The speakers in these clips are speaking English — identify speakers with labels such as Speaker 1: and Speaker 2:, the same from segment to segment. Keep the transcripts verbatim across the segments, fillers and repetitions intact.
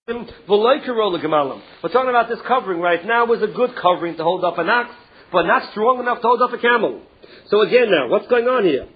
Speaker 1: We're talking about this covering right now was a good covering to hold up an ox, but not strong enough to hold up a camel. So again now, what's going on here?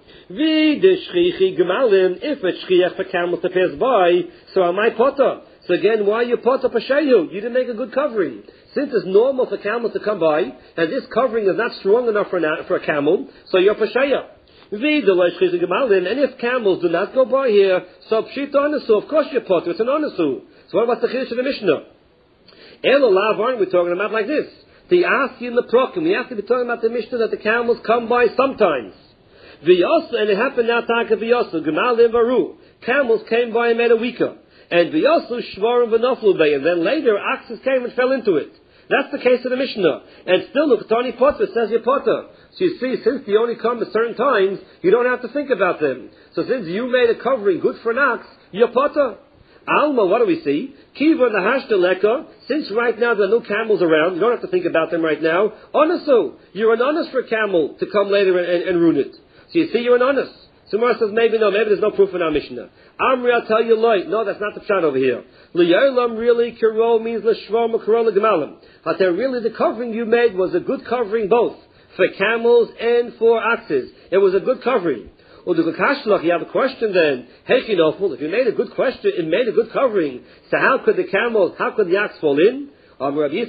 Speaker 1: If it's shchiach for camels to pass by, so am I potter? So again, why you potter pashayu? You didn't make a good covering. Since it's normal for camels to come by, and this covering is not strong enough for, na- for a camel, so you're pashayu. And if camels do not go by here, so pshita onasu, of course you're potter, it's an onasu. So what about the chiddush of the Mishnah? El alav, aren't we talking about like this? The asi in the prokim. We have to be talking about the Mishnah that the camels come by sometimes. V'yosu, and it happened now, taka v'yosu, gemalim varu. Camels came by and made a weaker. And v'yosu shvarim v'noflu bay. And then later, oxes came and fell into it. That's the case of the Mishnah. And still, look, Tani Potter says you're Potter. So you see, since they only come at certain times, you don't have to think about them. So since you made a covering good for an ox, you're Potter. Alma, what do we see? Kiva and the Hashtaleka, since right now there are no camels around, you don't have to think about them right now. Onasu, you're an honest for a camel to come later and, and, and ruin it. So you see, you're an honest. Sumar says, maybe no, maybe there's no proof in our Mishnah. Amri, I'll tell you light. No, that's not the pshat over here. Li'olam really, kiro means l'shvom kiro l'gemalim. But really the covering you made was a good covering both for camels and for oxes. It was a good covering. Or the Gakashlach, you have a question then. Hechinofel, if you made a good question, it made a good covering. So how could the camels, how could the ox fall in? Like we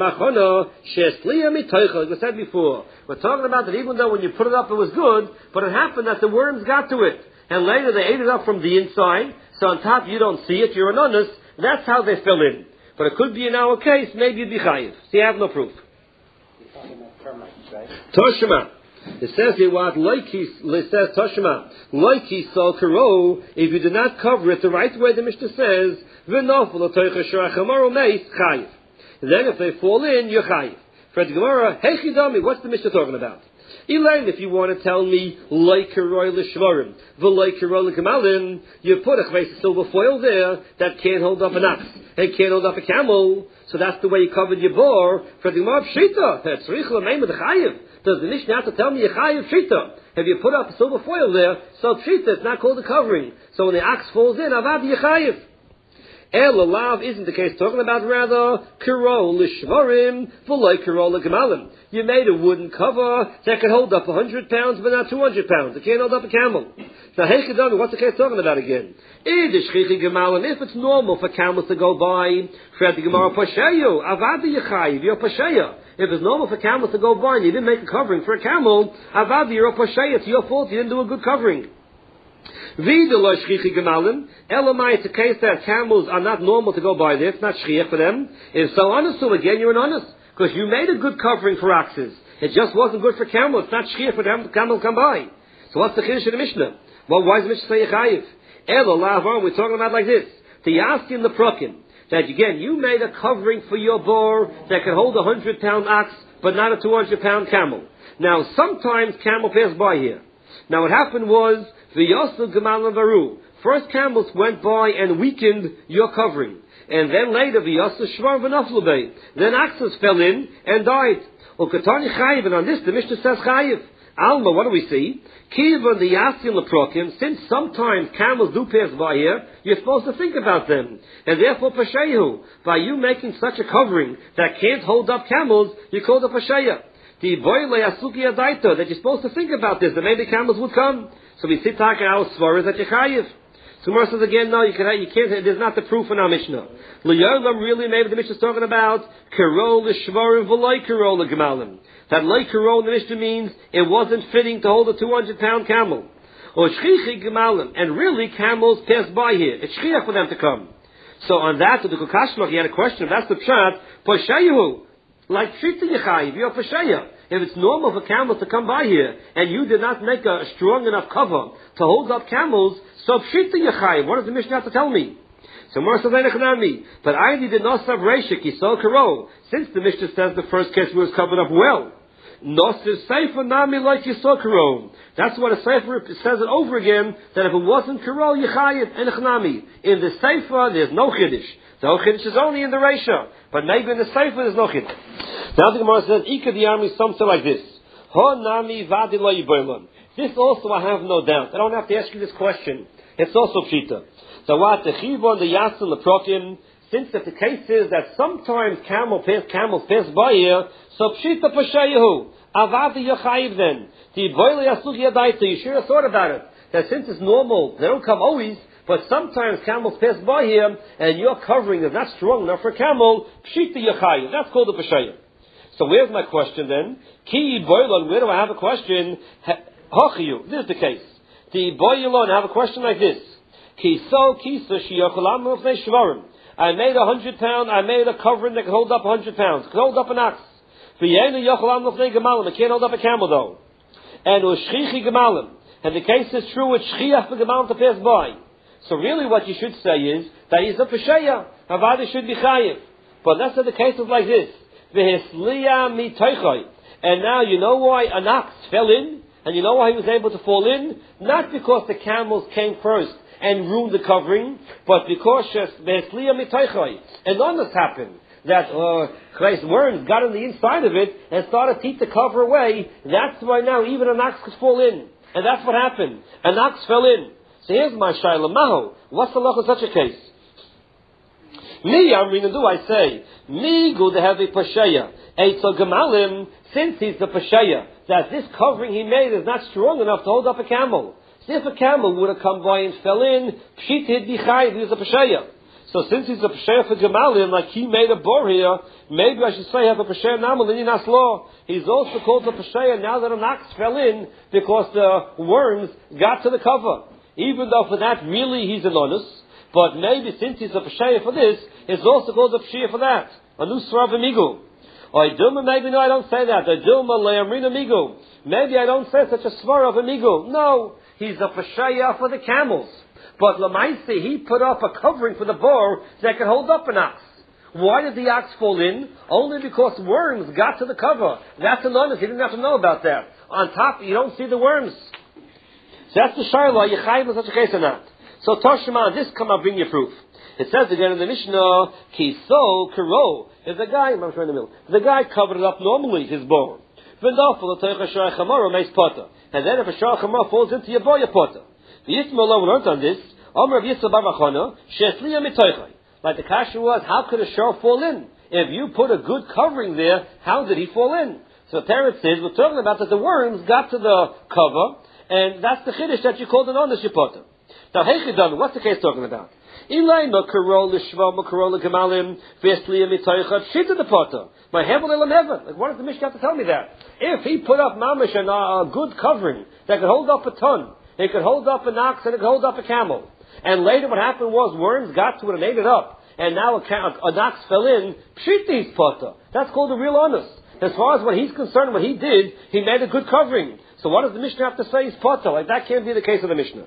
Speaker 1: said before, we're talking about that even though when you put it up it was good, but it happened that the worms got to it. And later they ate it up from the inside, so on top you don't see it, you're an honest, that's how they fell in. But it could be in our case, maybe you'd be chayiv. So you have no proof.
Speaker 2: You're talking about termites, right?
Speaker 1: Toshima. It says here what loiki. It says Toshima loiki sol karo. If you do not cover it the right way, the Mishnah says v'nofel otoicha shorachamaru meis chayiv. Then if they fall in, you're chayiv. For the Gemara, hey chidami, what's the Mishnah talking about? Elaine, if you want to tell me loikeroi l'shvarim v'loikeroi l'gemalin, you put a chveis silver foil there that can't hold up an ox and can't hold up a camel. So that's the way you covered your bore. For the Gemara, pshita, that's tzrich l'meim with the chayiv. Does the Mishnah have to tell me Yechayiv Shita? Have you put up a silver foil there? So Shita, it's not called a covering. So when the ox falls in, Avad Yechayiv. El Alav isn't the case talking about rather Kiro Lishvarim V'loi Kiro L'Gemalim. You made a wooden cover that could hold up a hundred pounds but not two hundred pounds. It can't hold up a camel. Now Hechidami, what's the case talking about again? If it's normal for camels to go by, Fred the Gemara Pashayu, Avad Yechayiv, you're Pashayu. If it's normal for camels to go by and you didn't make a covering for a camel, Avad you're a Pashayu, it's your fault, you didn't do a good covering. Elamai, it's a case that camels are not normal to go by there. It's not shchiach for them. If so honest, so again, you're an honest. Because you made a good covering for oxes. It just wasn't good for camels. It's not shchiach for them. The camel to come by. So what's the chiddush of the Mishnah? Well, why is the Mishnah say chayiv? Elalav, we're talking about like this. The yaskin the prokim. That again, you made a covering for your boar that can hold a hundred pound ox, but not a two hundred pound camel. Now, sometimes camel pass by here. Now, what happened was, V'yosu Gemalim Varu. First camels went by and weakened your covering. And then later, V'yosu Shvar V'noflu Bay. Then oxes fell in and died. Ukatani Chayiv, and on this the Mishnah says Chayiv. Alma, what do we see? Kiva the Yasin Leprokim, since sometimes camels do pass by here, you're supposed to think about them. And therefore, Pashayu, by you making such a covering that can't hold up camels, you call it Pashaya. The boile asuki adaita, that you're supposed to think about this, that maybe camels would come. So we sit talking our svaras at Yechayiv. So Mar says again, no, you can't, you can't, there's not the proof in our Mishnah. L'yolam, really, maybe the Mishnah is talking about Kiro l'shvarim v'loi Kiro l'gemalim. That loi Kiro in the Mishnah means it wasn't fitting to hold a two hundred pound camel. Or shchichi gemalim, and really camels pass by here. It's shchiach for them to come. So on that, the Kukashmach, he had a question, that's the pshat, Poshayu. Like Shita Yechayiv, you're Pasheya. If it's normal for camels to come by here, and you did not make a strong enough cover to hold up camels, so Shita Yechayiv, what does the Mishnah have to tell me? So Mar says, but I did not have Reshik, he saw Karo, since the Mishnah says the first case was covered up well. Nosir Sefer Nami like you saw Karo. That's what a Sefer says it over again, that if it wasn't Karo, Yechayiv, and Echnami. In the Sefer, there's no Chiddush. The Chiddush is only in the Reisha. But maybe in the Sefer there's no Chiddush. Now the Gemara says, Ika the army, something like this. Ho nami vadi lo yiboilon. This also I have no doubt. I don't have to ask you this question. It's also Pshita. So what? The Chivon, the Yasin, the Prokim, since if the case is that sometimes camel pass, camels pass by here, so pshita pashayahu, avadi yachayiv then. The boile yasugi adaita, you should have thought about it. That since it's normal, they don't come always, but sometimes camels pass by here, and your covering is not strong enough for camel, pshita yachayiv. That's called a pashayahu. So where's my question then? Ki boilon, where do I have a question? Hachiyu, this is the case. The boilon, I have a question like this. Ki so kisa shiyachalam ufnei shvarim. I made a hundred pound, I made a covering that could hold up a hundred pounds, could hold up an ox. V'yenu yachalam ufnei gemalim, it can't hold up a camel though. And u'shchichi gemalim. And the case is true, it's shchiach for gemalim to pass by. So really what you should say is, that he's a pesheya. Avada should be chayiv. But let's say the case is like this. V'hisliya mitoichai. And now you know why an ox fell in? And you know why he was able to fall in? Not because the camels came first and ruined the covering, but because v'hisliya mitoichai. And none this happened. That uh, Christ worms got on the inside of it and started to eat the cover away. That's why now even an ox could fall in. And that's what happened. An ox fell in. So here's my shayla. Maho, what's the law in such a case? Me, I'm going to do, I say, me go to have a pasheya. Eitzel gemalim, since he's the pasheya, that this covering he made is not strong enough to hold up a camel. See, if a camel would have come by and fell in, pshit he'd be chayiv, he was a pasheya. So since he's a pasheya for gemalim, like he made a bor here, maybe I should say have a pasheya namal in Yinas law. He's also called a pasheya now that an ox fell in because the worms got to the cover. Even though for that really he's an honest, but maybe since he's a pasheya for this, it's also called a pasheya for that. A nusra of amigu. Or Dilma, maybe no, I don't say that. A Dilma le'amrina migu. Maybe I don't say such a svara of amigu. No, he's a pasheya for the camels. But Lamaisi, he put up a covering for the boar that could hold up an ox. Why did the ox fall in? Only because worms got to the cover. That's an honest. He didn't have to know about that. On top, you don't see the worms. So that's the shayla. You chayv in such a case or not? So Toshima, this come I'll bring you proof. It says again in the Mishnah, Kiso Karo. If the guy, I'm trying to middle. The guy covered it up normally, his bone. And then if a shar chamor falls into your boy, your potter. The Yisrael learned on this. Omer Yisrael bar Machana, Shesliya mitoichai. Like the kasha was, how could a shar fall in? If you put a good covering there, how did he fall in? So the parent says, we're talking about that the worms got to the cover, and that's the chiddush that you called an honest potter. Now, Heichidam, what's the case talking about? Ilay makarol l'shva makarol l'gamalim v'esliya mitoichai shita the potter. My heaven elam heaven. Like, what does the Mishnah have to tell me that? If he put up mamish and a good covering that could hold up a ton, it could hold up an ox and it could hold up a camel. And later what happened was worms got to it and ate it up. And now a, a, an ox fell in. Pshiti's potter. That's called a real honest. As far as what he's concerned, what he did, he made a good covering. So what does the Mishnah have to say? He's potter. Like that can't be the case of the Mishnah.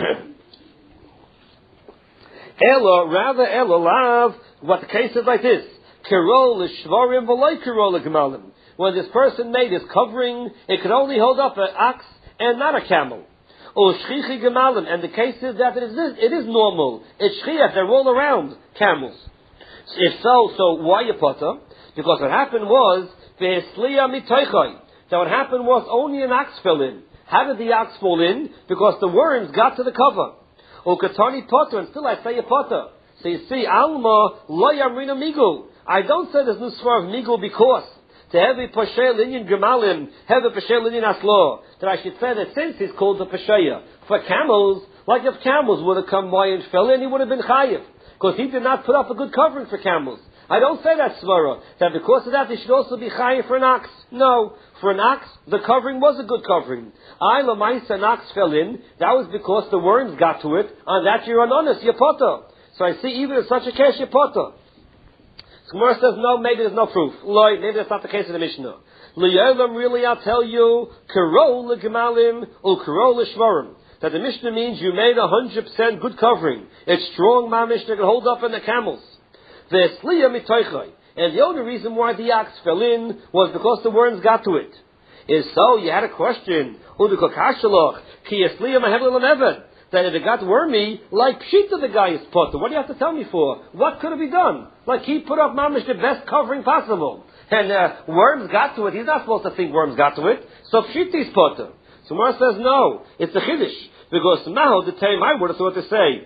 Speaker 1: Ella, rather Ella lav. What the case is like this. Kirol l'shvarim v'loy kirol l'gemalim. When this person made his covering, it could only hold up an ox and not a camel. Or shchichi gemalim, and the case is that it is, it is normal. It's shchiach, they're all around camels. If so, so why you potter? Because what happened was, v'esliya mitoichai. So what happened was only an ox fell in. How did the ox fall in? Because the worms got to the cover. Or katani potter, and still I say a potter. So you see, alma lo yamrina migu. I don't say there's no svar of migu because to have a pasheya linyan gemalim, have a pasheya linyan aslo. That I should say that since he's called the pasheya. For camels, like if camels would have come by and fell in, he would have been chayiv. Because he did not put up a good covering for camels. I don't say that svara. That because of that, he should also be chayiv for an ox. No. For an ox, the covering was a good covering. I, Lamaisa, an ox fell in. That was because the worms got to it. On that you're an honest, you're potter. So I see even in such a case, you're potter. Gemara says, no, maybe there's no proof. Loi, maybe that's not the case in the Mishnah. L'yolam, really, I'll tell you, karol l'gemalim, ul karol l'shvarim. That the Mishnah means you made a hundred percent good covering. It's strong, my Mishnah can hold up in the camels. V'esliya mitoichai. And the only reason why the ox fell in was because the worms got to it. Is so, you had a question. Udiko kashalach, ki esliya mahevel l'neven. That if it got wormy, like Pshita the guy is potter. What do you have to tell me for? What could have he done? Like he put up mamish the best covering possible. And uh, worms got to it. He's not supposed to think worms got to it. So Pshita is potter. So So Mar says no, it's a chiddush. Because Maho, the time I would have thought to say,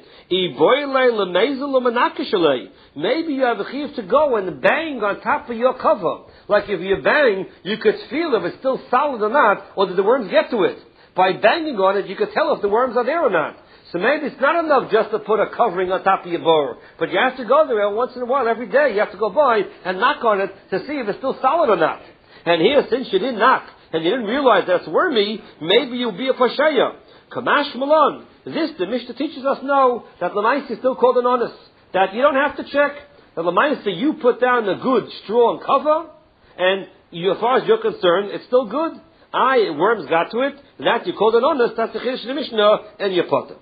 Speaker 1: maybe you have a chiv to go and bang on top of your cover. Like if you bang, you could feel if it's still solid or not, or did the worms get to it. By banging on it, you could tell if the worms are there or not. So maybe it's not enough just to put a covering on top of your bor, but you have to go there once in a while, every day, you have to go by and knock on it to see if it's still solid or not. And here, since you didn't knock, and you didn't realize that's wormy, maybe you'll be a pasheya. Kamash Malon. This, the Mishnah teaches us no, that Lamaisa is still called an honest. That you don't have to check. That Lamaisa, you put down a good, strong cover, and you, as far as you're concerned, it's still good. I, worms got to it, that you called an honest, that's the Chiddush of the Mishnah, and your potter.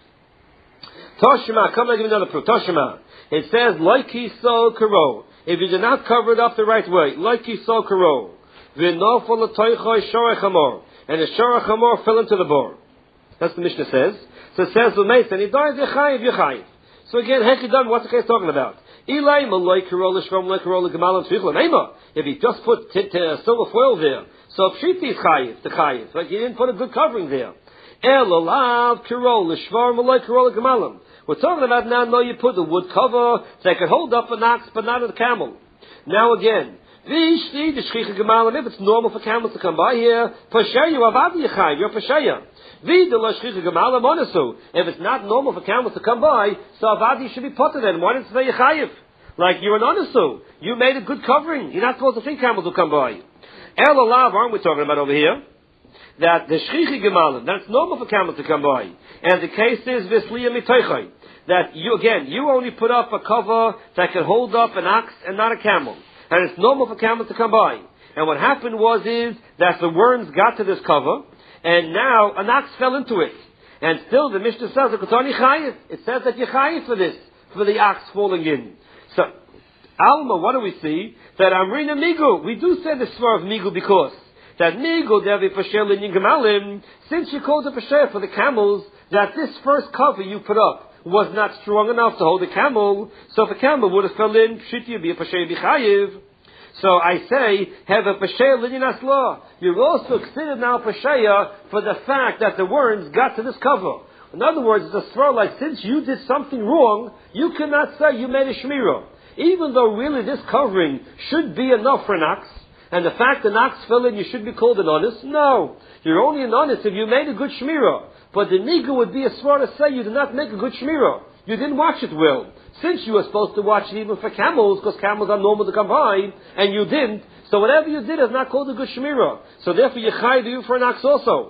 Speaker 1: Toshima, come and give me another proof. Toshima. It says, Loiki so karo. If you did not cover it up the right way, Loiki so karo. V'nofol l'toichoi shorech hamor. And the shorech hamor fell into the bore. That's what the Mishnah says. So it says, L'meis, and he dies, Yechayiv, Yechayiv. So again, Hekidam, what's the case talking about? Ilay, Malay, Karola, Shrom, Malay, Karola, Gemalim, Tvichla, Neima. If he just put t- t- uh, silver foil there, so Pshiti is Chayiv, the Chayiv. Like he didn't put a good covering there. El, Alav, Karola, Shvar, Malay, Karola, Gemalim. We're talking about now, no, you put the wood cover, so it could hold up an ox, but not a camel. Now again, Vishti, the Shchicha Gemalim, if it's normal for camels to come by here, Pasheya, Avad Yechayiv, you're Pasheya. If it's not normal for camels to come by, so Avadi should be potted then. Why didn't it say Yechayiv? Like you're an onesu. You made a good covering. You're not supposed to think camels will come by. El Alav, aren't we talking about over here? That the Shchichi Gemalim, that's normal for camels to come by. And the case is Visliya Mitoichai. That you, again, you only put up a cover that can hold up an ox and not a camel. And it's normal for camels to come by. And what happened was is that the worms got to this cover, and now an ox fell into it. And still the Mishnah says, it says that you're chayiv for this, for the ox falling in. So, Alma, what do we see? That Amrina Migu, we do say the svar of Migu because that Migu, Devi Pasher Linyin Gemalim, since you called the Pasher for the camels, that this first cover you put up was not strong enough to hold the camel, so if a camel would have fell in, should you be a Pasher Bichayiv? So I say, have a Pasheya Linyan Asla. You're also considered now Pasheya for the fact that the worms got to this cover. In other words, it's a svar like, since you did something wrong, you cannot say you made a Shmirah. Even though really this covering should be enough for an ox, and the fact the ox fell in, you should be called an honest. No. You're only an honest if you made a good Shmirah. But the Niga would be a svar to say you did not make a good Shmirah. You didn't watch it well. Since you were supposed to watch it even for camels, because camels are normal to come by, and you didn't, so whatever you did is not called a good Shemira. So therefore you chayiv you for an ox also.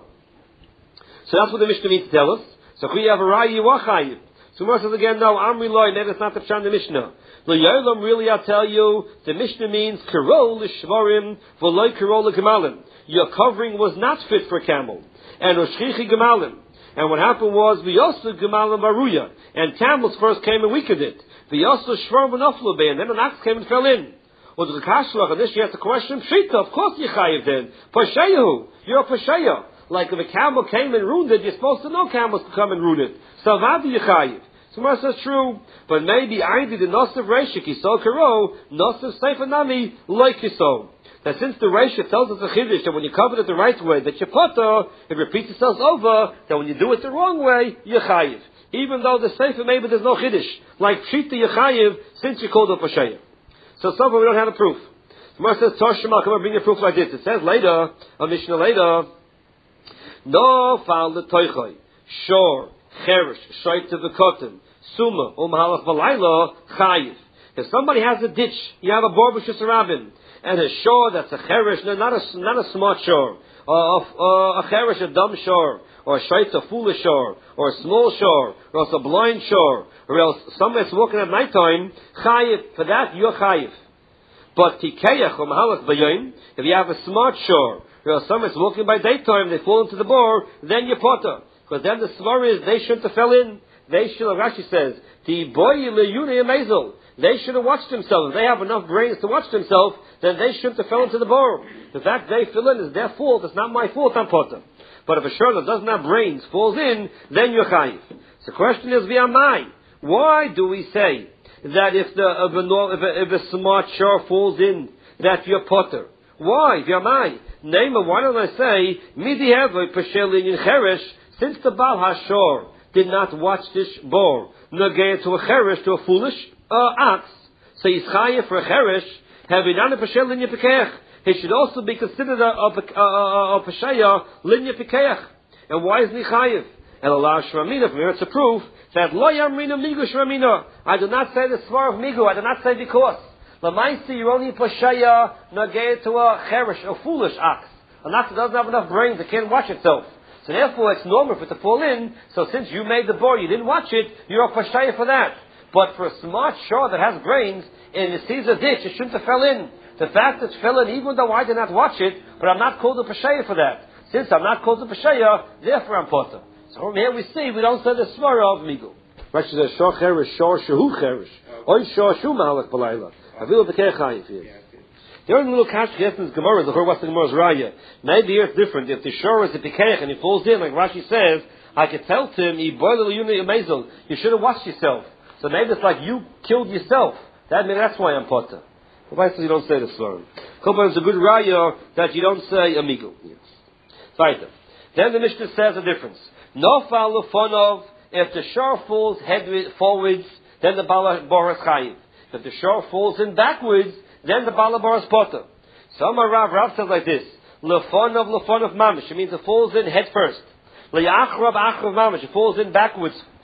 Speaker 1: So that's what the Mishnah means to tell us. So if we have a Rai, you are chayiv. So Moshe says again, no, Amri Loi, maybe it's not the Pshan the Mishnah. L'yolam, really I'll tell you, the Mishnah means Karol l'shvarim, v'loi Karol l'gemalim. Your covering was not fit for a camel. And Oshchichi gemalim. And what happened was, V'yosu gemalim baruya. And camels first came and weakened it. V'yosu shvar v'noflu be. And then an ox came and fell in. Well, the Kashlach, and this she has the question, Pshita, of course you chayiv then. Pasheyahu. You're a pasheya. Like if a camel came and ruined it, you're supposed to know camels to come and ruin it. So vadi you chayiv. So Mar says true. But maybe I did the Nosif Reishik, Yisol Karo, Nosif Sefer Nami, like Yisol. That since the Reishik tells us a chiddush that when you cover it the right way, that you potter, it repeats itself over, that when you do it the wrong way, you're chayiv. Even though the Sefer maybe there's no chiddush. Like Pshita you're chayiv, since you called it Pasheya. So so far we don't have a proof. The Mar says, Toshima, come and bring a proof like this. It says later, a Mishnah later, No foul the toichoi, shor, cherish, shoyt to the cotton, suma, umhalach balayla, chayiv. If somebody has a ditch, you have a borbishus rabbin, and a shore that's a cherish, no, not a, not a smart shore, or uh, a cherish, a dumb shore, or a shoyt, a foolish shore, or a small shore, or else a blind shore, or else somebody's walking at night time, chayiv, for that you're chayiv. But tikeyach, umhalach bayoim, if you have a smart shore, or else somebody's walking by daytime, they fall into the bore, then you potter. Because then the svar is, they shouldn't have fell in. They should have, Rashi says, the boy mazel. They should have watched themselves. If they have enough brains to watch themselves, then they shouldn't have fell into the bore. The fact they fell in is their fault. It's not my fault, I'm potter. But if a shur that doesn't have brains falls in, then you're chayiv. So the question is, v'amai. Why do we say that if the if a, if a, if a smart shur falls in, that you're potter? Why? V'yamai. Name, why don't I say, Midi Hevoy Peshelin in Cheresh, since the Baal Hashor did not watch this boar, Nagaya to a Cheresh, to a foolish uh, ox, so he's chayiv for a Cheresh, having done a Peshelin Yipikech. He should also be considered a, a, a, a Pesheya Lin Yipikech. And why isn't he chayiv? And Allah Shramina, from here it's a proof that Lo Yamrina Migu Shramina. I do not say the svar of Migu, I do not say because. Lamaisi, you're only Pesheya Nagaya to a Cheresh, a foolish ox. An ox that doesn't have enough brains, it can't watch itself. So therefore it's normal for it to fall in, so since you made the boar, you didn't watch it, you're a Pesheya for that. But for a smart shore that has brains, and it sees a ditch, it shouldn't have fell in. The fact that it fell in, even though I did not watch it, but I'm not called a Pesheya for that. Since I'm not called a Pesheya, therefore I'm potter. So from here we see, we don't say the svara of Migu. Rashi says, Shor Cheresh, Shor Shehu Cheresh. Oy Shor Shu Malach Balayla. Avil B'kei Chayiv here. The only little cash in Gemara, the what's the Gemara's raya. Maybe here it's different. If the shore is a pikech and he falls in, like Rashi says, I could tell to him, you should have watched yourself. So maybe it's like you killed yourself. That means that's why I'm potter. Why says you don't say the story? Kopan is a good raya that you don't say amigo. Yes. Then the Mishnah says a difference. No falufonov, if the shore falls head forwards, then the bala boras chayiv. If the shore falls in backwards, then the Balabar is potter. So my Rav, Rav says like this. Lefonov, lefonov mamish. It means it falls in head first. Le'achrav, achrav mamish. It falls in backwards